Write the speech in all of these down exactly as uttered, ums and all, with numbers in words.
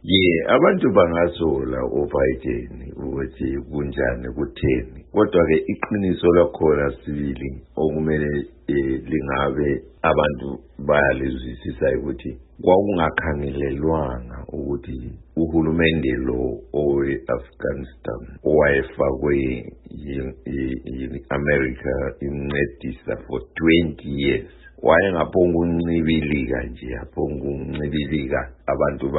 Yeah, abantu bangasola oBiden ukuthi kunjani kutheni. Kodwa ke iqiniso lakhona sibili okumele lingabe abantu bayalizwisisa ukuthi kwakungakhangelelwanga ukuthi uhulumende lo owe-Afghanistan owayefakwe yi-America imncedisa for twenty years wayengaphonga uncibilika nje aphonga uncibilika abantu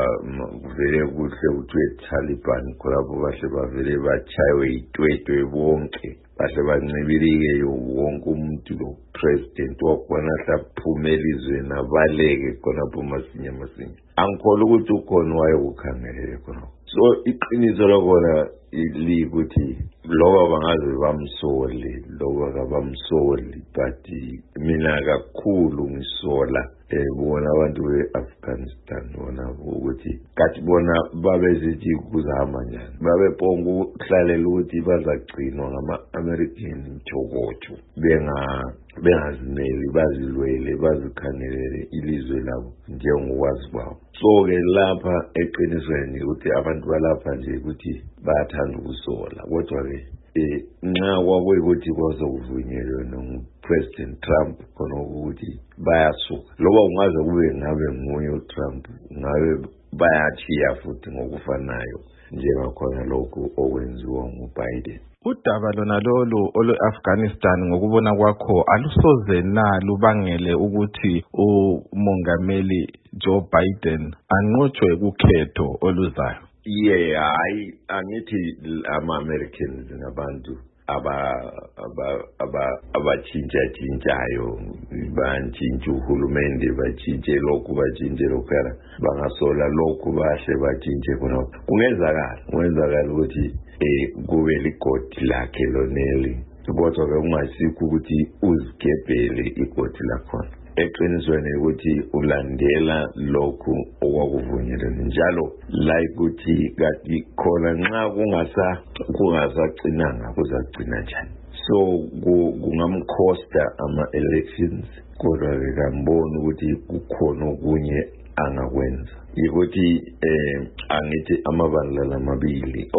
bavele kuhle kuthiwe Taliban khonapho bahle bavele bachaywe itwetwe bonke bahle bancibilike wonke umuntu lo president wakhona hlaphumela izweni abaleke khonapho masinya masinya angikholwa ukuthi ukhona wayekukhangelele khonapho. So iqiniso lakhona likuthi loba bangaze bamsole loba kabamsoli but mina kakhulu ngisola bona abantu be-Afghanistan bona ukuthi kathi bona babezithi kuzahamba njani babebhonga ukuhlalela ukuthi bazagcinwa ngama-American mthokotsho benga bengazimeli bazilwele bazikhangelele ilizwe labo njengokwazi kwabo. So-ke lapha eqinisweni ukuthi abantu balapha nje ukuthi bayathanda ukusola kodwa-ke nxa kwakuyikuthi kwazokuvunyelwe noPresident Trump khona ukuthi bayasuka loba kungaze kube ngabe nguye uTrump ngabe bayachiya futhi ngokufanayo njengakhona lokhu okwenziwa nguBiden. Udaba lona lolu olu-Afghanistan ngokubona kwakho alusoze na lubangele ukuthi umongameli Joe Biden anqotshwe kukhetho oluzayo? Yeah, hayi angithi ama-Americans ngabantu aba aba abatshintsha tshintshayo bantshintsha uhulumende batshintshe lokhu batshintshe lokhu bangasola lokhu bahle batshintshe khona kungenzakala kungenzakala ukuthi eh kube ligodi lakhe loneli kodwa ke kungasikho ukuthi uzigebhele igodi lakhona. Eqinisweni ukuthi ulandela lokhu okwakuvunyelwe njalo la ukuthi kanti khona nxa kungasa kungasagcinanga kuzagcina njani. So kungamkhosta ama-elections kodwa ke kamboni ukuthi kukhona okunye angakwenza yikuthi eh angithi amabandla lamabili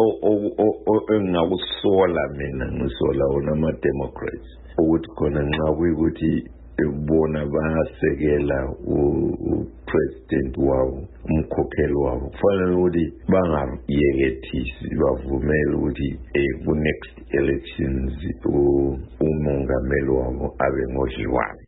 engakusola mina ngisola ona ama-Democrats ukuthi khona nxa kuyikuthi bona basekela upresident wabo umkhokheli wabo kufanele ukuthi bangayekethisi bavumele ukuthi ku next elections umongameli wabo abe ngodliwane.